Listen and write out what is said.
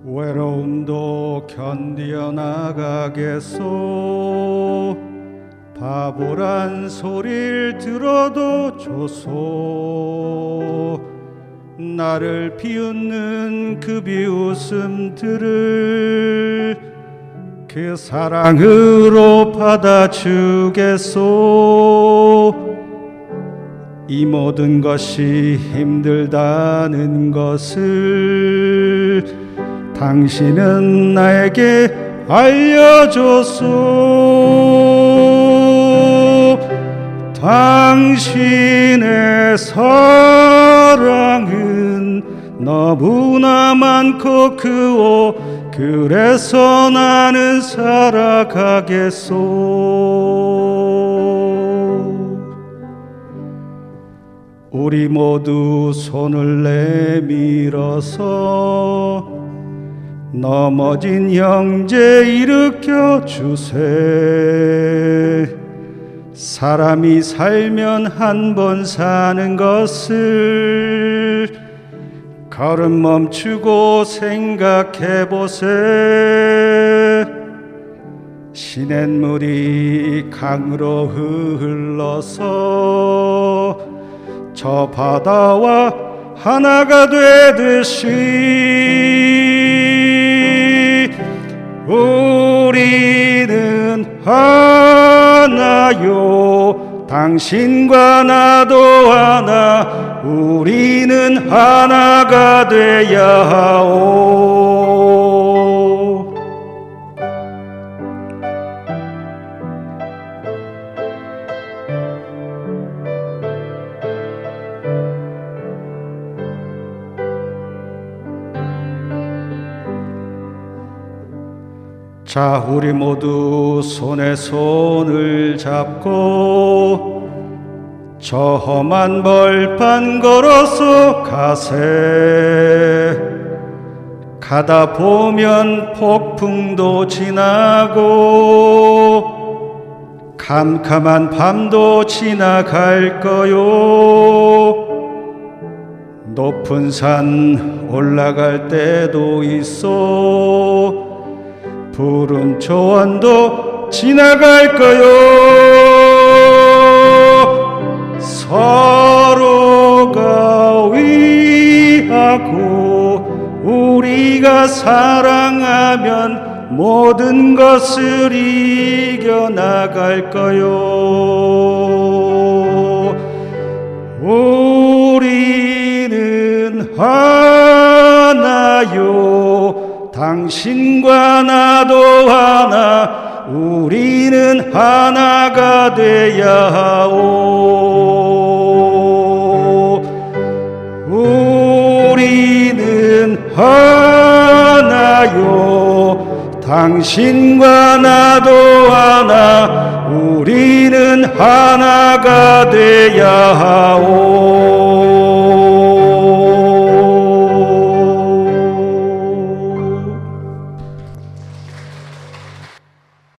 외로움도 견디어 나가겠소. 바보란 소리를 들어도 좋소. 나를 비웃는 그 비웃음들을 그 사랑으로 받아주겠소. 이 모든 것이 힘들다는 것을 당신은 나에게 알려줬소. 당신의 사랑은 너무나 많고 크오. 그래서 나는 살아가겠소. 우리 모두 손을 내밀어서 넘어진 형제 일으켜 주세. 사람이 살면 한 번 사는 것을 걸음 멈추고 생각해 보세. 시냇물이 강으로 흘러서 저 바다와 하나가 되듯이 우리는 하나요. 당신과 나도 하나. 우리는 하나가 되야 하오. 자, 우리 모두 손에 손을 잡고 저 험한 벌판 걸어서 가세. 가다 보면 폭풍도 지나고 캄캄한 밤도 지나갈 거요. 높은 산 올라갈 때도 있어. 푸른 초원도 지나갈 거요. 서로가 위하고 우리가 사랑하면 모든 것을 이겨나갈 거요. 우리는 하나요. 당신과 나도 하나. 우리는 하나가 되야 하오. 우리는 하나요. 당신과 나도 하나. 우리는 하나가 되야 하오.